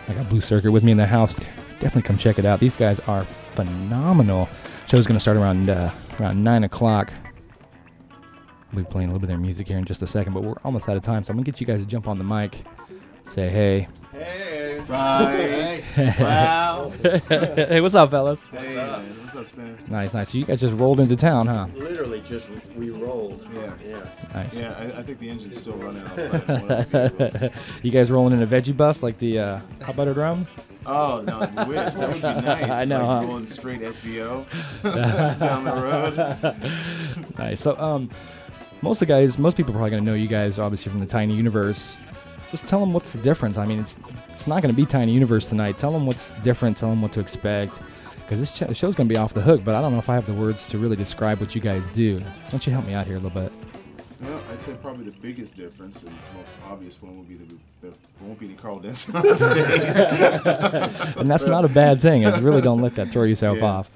I got Blue Circuit with me in the house. Definitely come check it out. These guys are phenomenal. Show's going to start around 9 o'clock. We'll be playing a little bit of their music here in just a second, but we're almost out of time, so I'm going to get you guys to jump on the mic, say hey. Hey. Right. Wow. Hey, what's up, fellas? Hey, what's up, Spinner? Nice. So you guys just rolled into town, huh? Literally just we rolled. Yeah. Yes. Nice. Yeah, I think the engine's still running outside. You guys rolling in a veggie bus like the Hot Buttered Rum? Oh, no, I wish. That would be nice. I know, Like huh? rolling straight SVO down the road. Nice. So, most people are probably going to know you guys obviously from the Tiny Universe. Just tell them what's the difference. I mean, it's not going to be Tiny Universe tonight. Tell them what's different. Tell them what to expect. Because this show's going to be off the hook, but I don't know if I have the words to really describe what you guys do. Why don't you help me out here a little bit? Well, I'd say probably the biggest difference, and the most obvious one, would be there won't be any Carl Denson on stage. And that's not a bad thing. It's really don't let that throw yourself off.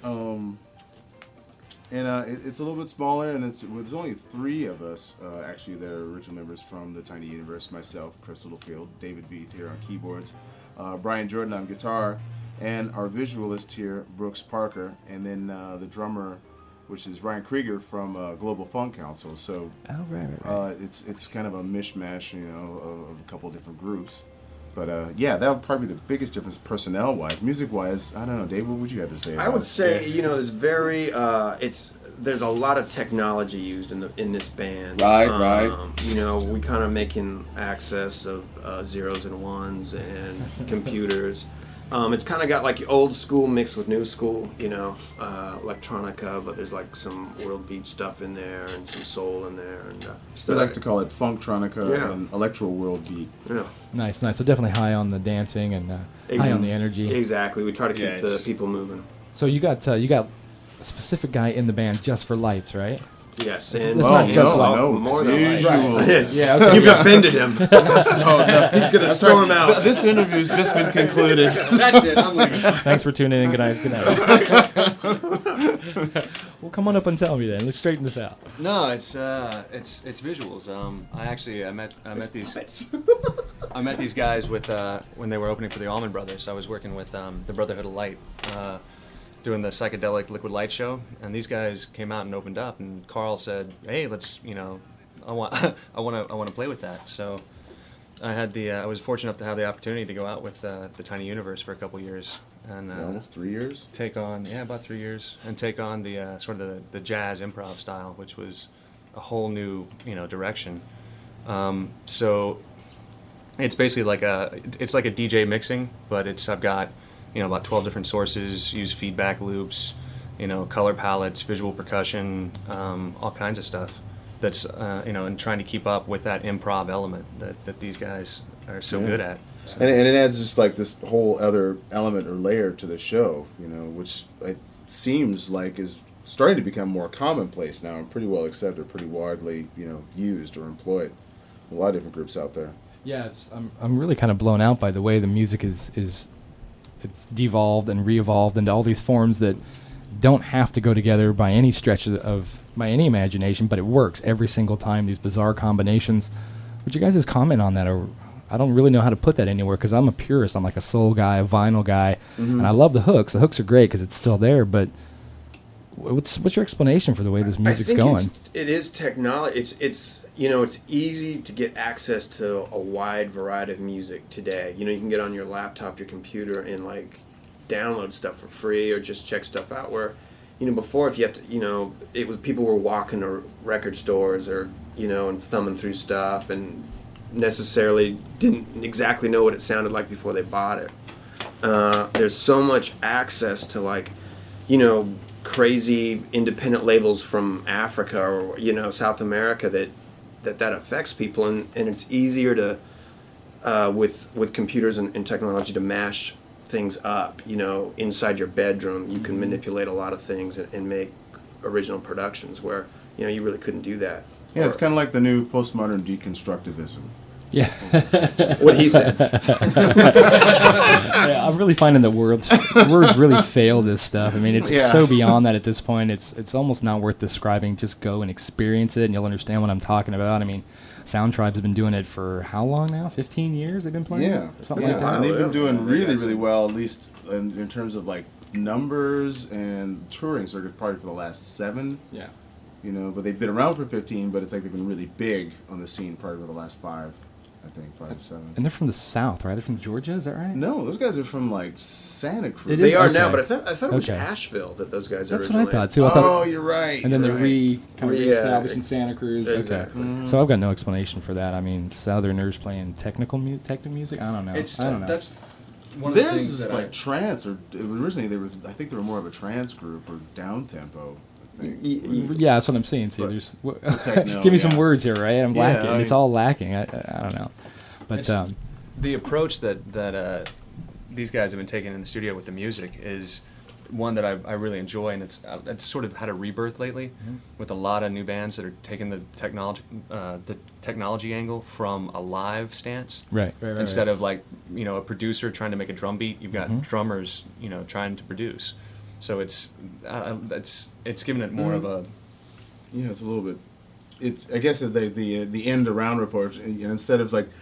It's a little bit smaller, and there's only 3 of us, actually, that are original members from the Tiny Universe. Myself, Chris Littlefield, David Beath here on keyboards, Brian Jordan on guitar, and our visualist here, Brooks Parker, and then the drummer, which is Ryan Krieger from Global Funk Council. So right. it's kind of a mishmash, of a couple of different groups. But yeah, that would probably be the biggest difference personnel-wise. Music-wise, I don't know, Dave, what would you have to say about I would it? say, there's a lot of technology used in this band. Right. We kind of making access of zeros and ones and computers. It's kind of got like old school mixed with new school, electronica, but there's like some world beat stuff in there and some soul in there. And we like to call it funktronica and electro world beat. Yeah. Nice. So definitely high on the dancing and high on the energy. Exactly. We try to keep the people moving. So you got a specific guy in the band just for lights, right? Yes, it's not just more than lights. Yes. Yeah, okay. You've offended him. He's going to storm out. This interview's just been concluded. That's it. I'm leaving. Thanks for tuning in. Good night. Well, come on up and tell me then. Let's straighten this out. No, it's visuals. I met these guys with when they were opening for the Allman Brothers. I was working with the Brotherhood of Light, doing the psychedelic liquid light show, and these guys came out and opened up, and Carl said, "Hey, let's, I want to play with that." So I was fortunate enough to have the opportunity to go out with the Tiny Universe for a couple years, and almost 3 years. About 3 years, and take on the sort of the jazz improv style, which was a whole new direction. So it's basically like a DJ mixing, but I've got about 12 different sources, use feedback loops, color palettes, visual percussion, all kinds of stuff. That's and trying to keep up with that improv element that these guys are so good at. So. And it adds just like this whole other element or layer to the show, which it seems like is starting to become more commonplace now and pretty well accepted, pretty widely, used or employed. A lot of different groups out there. Yeah, I'm really kind of blown out by the way the music is it's devolved and re-evolved into all these forms that don't have to go together by any stretch by any imagination, but it works every single time, these bizarre combinations. Would you guys' comment on that? Or I don't really know how to put that anywhere because I'm a purist. I'm like a soul guy, a vinyl guy, and I love the hooks. The hooks are great because it's still there, but what's your explanation for the way this music's going? It is technology. It's easy to get access to a wide variety of music today. You can get on your laptop, your computer, and like download stuff for free or just check stuff out. Where, before if you have to, it was people were walking to record stores or and thumbing through stuff and necessarily didn't exactly know what it sounded like before they bought it. There's so much access to crazy independent labels from Africa or South America that affects people, and it's easier to with computers and technology to mash things up. Inside your bedroom you can manipulate a lot of things and make original productions where you really couldn't do that. Yeah, it's kind of like the new postmodern deconstructivism. Yeah. What he said. Yeah, I'm really finding that words really fail this stuff. I mean, it's Yeah. so beyond that at this point. It's almost not worth describing. Just go and experience it, and you'll understand what I'm talking about. I mean, Sound Tribes have been doing it for how long now? 15 years they've been playing? Yeah, Something yeah. like that? And they've been Yeah. doing really, That's- really well, at least in terms of like numbers and touring circuit, probably for the last 7. Yeah. You know, but they've been around for 15, but it's like they've been really big on the scene probably for the last 5, I think, 5 to 7. And they're from the South, right? They're from Georgia, is that right? No, those guys are from like Santa Cruz. It They is? are Okay. now, but I thought it was Okay. Asheville that those guys That's originally. what I thought, too. I thought Oh, you're right. and then you're they're right. kind of Yeah, reestablished in Santa Cruz. exactly. Okay. So I've got no explanation for that. I mean, Southerners playing technical music? I don't know. I don't know. That's one of the Theirs things is that like trance, or originally they were. I think they were more of a trance group or down tempo. I think. Yeah, that's what I'm saying. See, But there's techno, give me some yeah. words here, right? I'm Yeah, lacking. I It's mean- all lacking. I don't know, but It's- the approach that these guys have been taking in the studio with the music is one that I really enjoy, and it's sort of had a rebirth lately with a lot of new bands that are taking the technology angle from a live stance. right. Instead of like, you know, a producer trying to make a drum beat, you've got Mhm. drummers, you know, trying to produce. So it's giving it more of a Yeah, it's a little bit. It's I guess the end around report, instead of like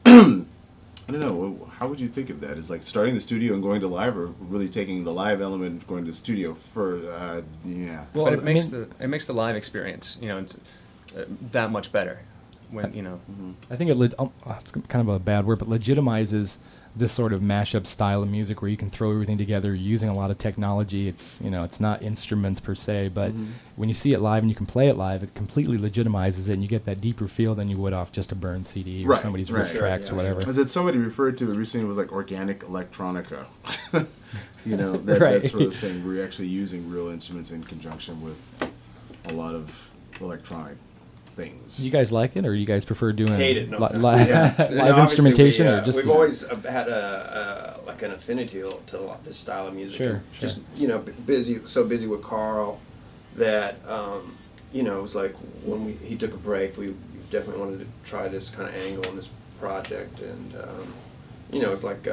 I don't know, how would you think of that? Is like starting the studio and going to live, or really taking the live element and going to the studio for yeah. Well, but it I makes mean- the live experience, you know, that much better when, you know. I think it's kind of a bad word, but legitimizes this sort of mashup style of music where you can throw everything together using a lot of technology. It's it's not instruments per se, but when you see it live and you can play it live, it completely legitimizes it, and you get that deeper feel than you would off just a burned CD or Right, somebody's right. ripped tracks Sure, or yeah. whatever. As that somebody referred to it recently was like organic electronica. You know, that Right. sort of thing. We're actually using real instruments in conjunction with a lot of electronic things. You guys like it, or you guys prefer doing Hate it, no. Yeah. live No, obviously instrumentation, we, or just we've always had a like an affinity to this style of music. Sure, And just so busy with Carl that it was like when he took a break, we definitely wanted to try this kind of angle on this project, and it's like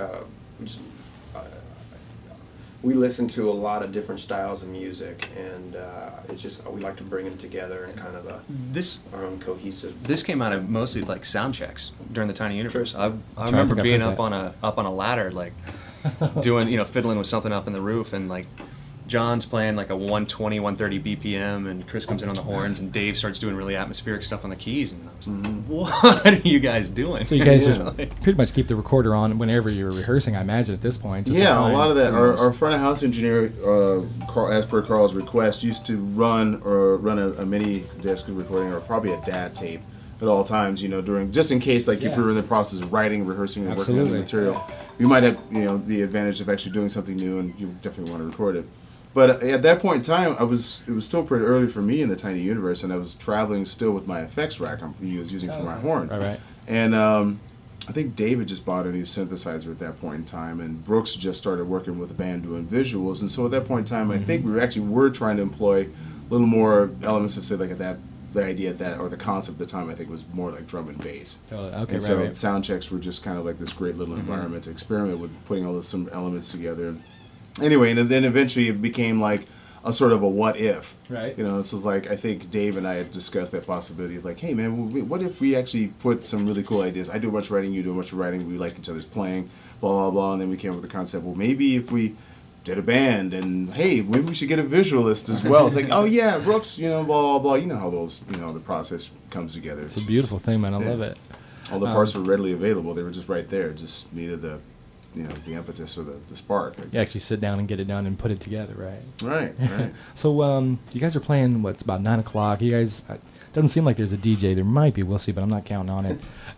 we listen to a lot of different styles of music, and it's just we like to bring them together in kind of our own cohesive. This came out of mostly like sound checks during the Tiny Universe. I right, I remember think I've being heard up on a ladder, like doing fiddling with something up in the roof, and like John's playing like a 120, 130 BPM, and Chris comes in on the horns, and Dave starts doing really atmospheric stuff on the keys, and I was like, "What are you guys doing?" So you guys Yeah. just pretty much keep the recorder on whenever you're rehearsing, I imagine, at this point. just to Yeah, a find lot of that. those. Our front of house engineer, as per Carl's request, used to run a mini disc recording or probably a DAT tape at all times. During just in case, like if Yeah. we were in the process of writing, rehearsing, and working on the Absolutely. material, we might have the advantage of actually doing something new, and you definitely want to record it. But at that point in time, it was still pretty early for me in the Tiny Universe, and I was traveling still with my effects rack I was using for my horn. Right. And I think David just bought a new synthesizer at that point in time, and Brooks just started working with the band doing visuals. And so at that point in time, I think we were trying to employ a little more elements of, say, like the idea at that, or the concept at the time, I think was more like drum and bass. Okay, And so right. sound checks were just kind of like this great little environment to experiment with putting all some elements together. Anyway, and then eventually it became like a sort of a what if. Right. This was like, I think Dave and I had discussed that possibility of like, hey man, what if we actually put some really cool ideas? I do a bunch of writing, you do a bunch of writing, we like each other's playing, blah, blah, blah. And then we came up with the concept, well, maybe if we did a band, and hey, maybe we should get a visualist as well. It's like, oh yeah, Brooks, blah, blah, blah. You know how those, the process comes together. It's a beautiful thing, man. I love it. All the parts were readily available. They were just right there. Just needed the the impetus or the spark. You actually sit down and get it done and put it together, right? Right. So you guys are playing, it's about 9 o'clock. You guys, doesn't seem like there's a DJ. There might be, we'll see, but I'm not counting on it.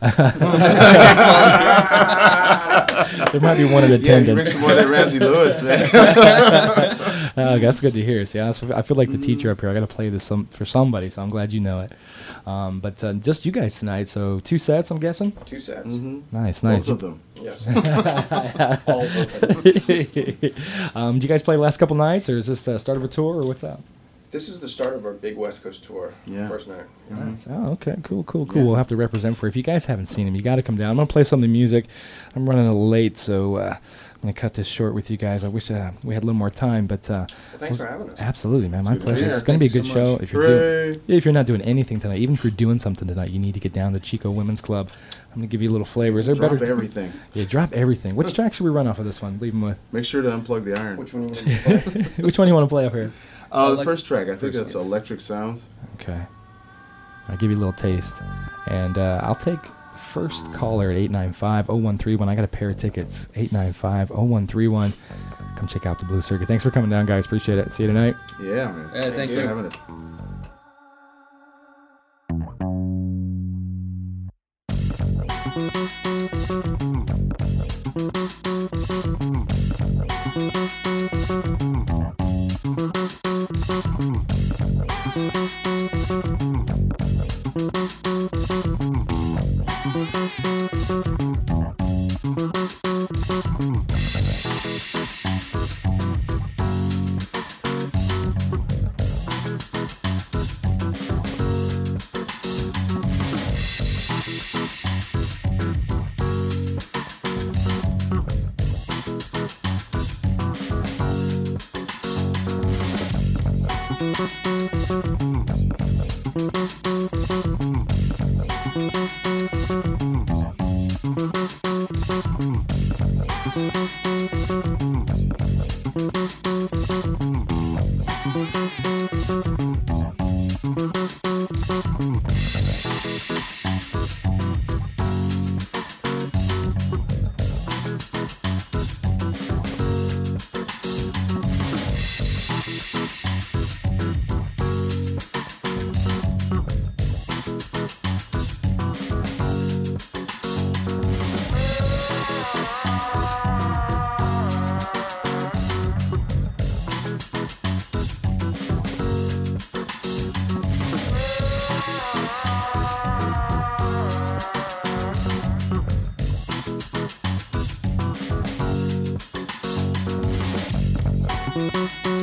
There might be one in Yeah, you attendance. bring some more of that Ramsey Lewis, man. That's good to hear. See, I feel like the teacher up here. I got to play this for somebody, so I'm glad you know it. But just you guys tonight. So 2 sets, I'm guessing. 2 sets. Nice. Both of them. Yes. All of them. Did you guys play the last couple nights, or is this the start of a tour, or what's up? This is the start of our big West Coast tour. Yeah. First night. Nice. Oh, okay. Cool. Yeah. We'll have to represent for you. If you guys haven't seen him, you got to come down. I'm going to play some of the music. I'm running a little late, so I'm going to cut this short with you guys. I wish we had a little more time, but Well, thanks for having us. absolutely, man. My It's good. pleasure. Yeah, It's going to be a thank good you so show. much. If you're doing, Hooray! if you're not doing anything tonight, even if you're doing something tonight, you need to get down to Chico Women's Club. I'm going to give you a little flavor. Is there Drop better? everything. Yeah, drop everything. Which track should we run off of this one? Leave them with. Make sure to unplug the iron. Which one you want to play? Which one do you want to play up here? The first track, I think First, that's yes. Electric Sounds. Okay. I'll give you a little taste. And I'll take first caller at 895-0131. I got a pair of tickets. 895-0131. Come check out the Blue Circuit. Thanks for coming down, guys. Appreciate it. See you tonight. Yeah, man. Yeah, thank Thanks you. for having us. Thank you.